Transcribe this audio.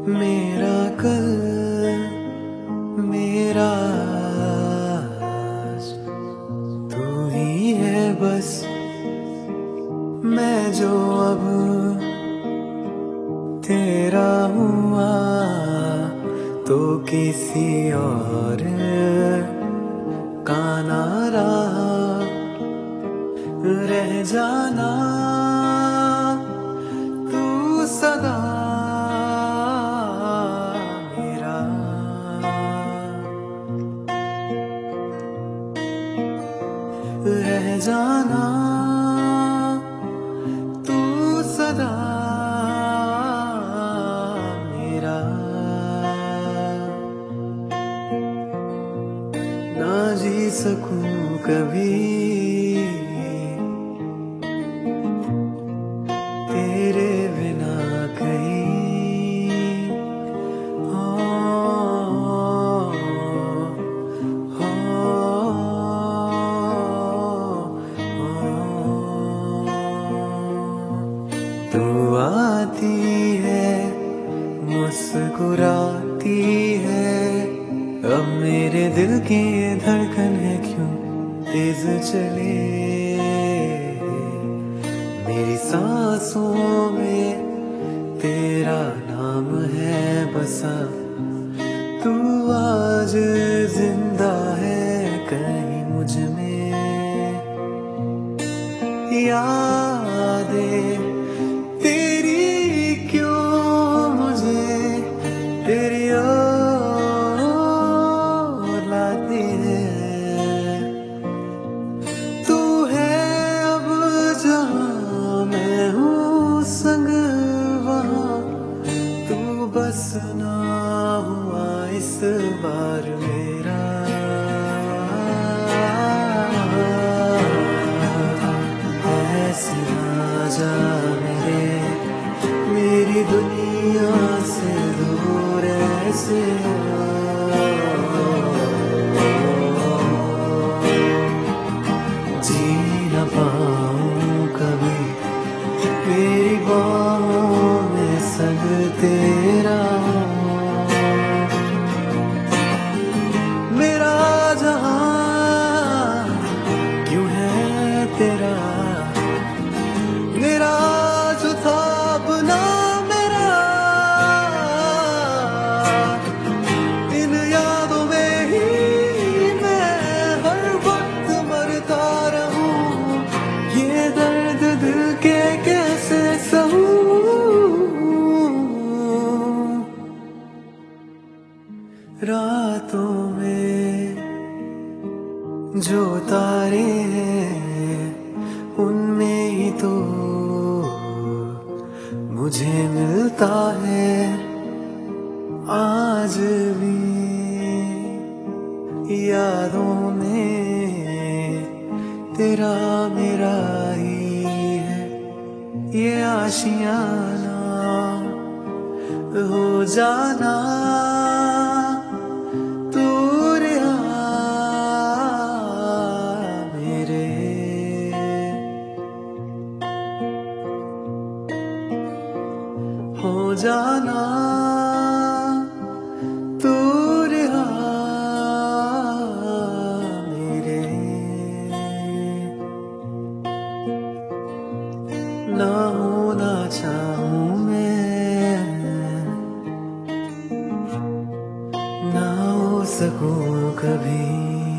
मेरा कल मेरा आज तू ही है बस। मैं जो अब तेरा हुआ तो किसी और का ना रहा। रह जाना तू सदा मेरा। रह जाना तू सदा मेरा। ना जी सकूं कभी तेरे बिना कहीं। हो, हो, तू आती है मुस्कुराती है। अब मेरे दिल की ये धड़कन है क्यों तेज चले। मेरी सांसों में तेरा नाम है बसा। तू आज जिंदा है कहीं मुझ में। यादें तेरी क्यों मुझे तेरी ओर लाती है। तू है अब जहाँ मैं हूँ संग वहाँ। तू बस ना हुआ इस बार मेरा। ऐसे ना जा मेरी दुनिया से दूर ऐसे। जी न पाऊं कभी मेरी बाहों में संग तेरा। मेरा जहां क्यों है तेरा। मेरा जो था अपना मेरा। इन यादों में ही मैं हर वक्त मरता रहूं। ये दर्द दिल के कैसे सहूं। रातों में जो तारे हैं उनमें ही तो मुझे मिलता है आज भी। यादों में तेरा मेरा ही है ये आशियाना। हो जाना तू रिहा मेरे। हो जाना तू रिहा मेरे। ना होना चाहूं मैं ना हो सकूं कभी।